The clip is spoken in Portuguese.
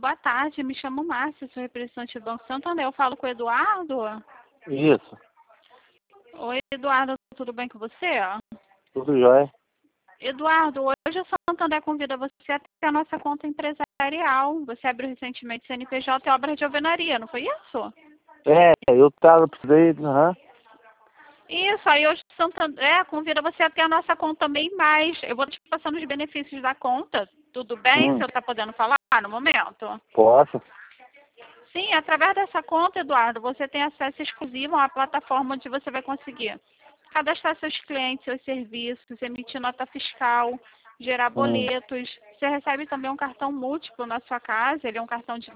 boa tarde. Me chamo Márcia, sou representante do Banco Santander. Eu falo com o Eduardo. Isso, Oi, Eduardo, tudo bem com você? tudo jóia. Eduardo, hoje o Santander convida você a ter a nossa conta empresarial. Você abriu recentemente CNPJ e obra de alvenaria, não foi isso? Eu precisei, Isso, aí hoje o Santander convida você a ter a nossa conta também mais. Eu vou te passando os benefícios da conta. Tudo bem? Você está podendo falar no momento? posso. Sim, através dessa conta, Eduardo, você tem acesso exclusivo a uma plataforma onde você vai conseguir cadastrar seus clientes, seus serviços, emitir nota fiscal, gerar boletos. Você recebe também um cartão múltiplo na sua casa, ele é um cartão de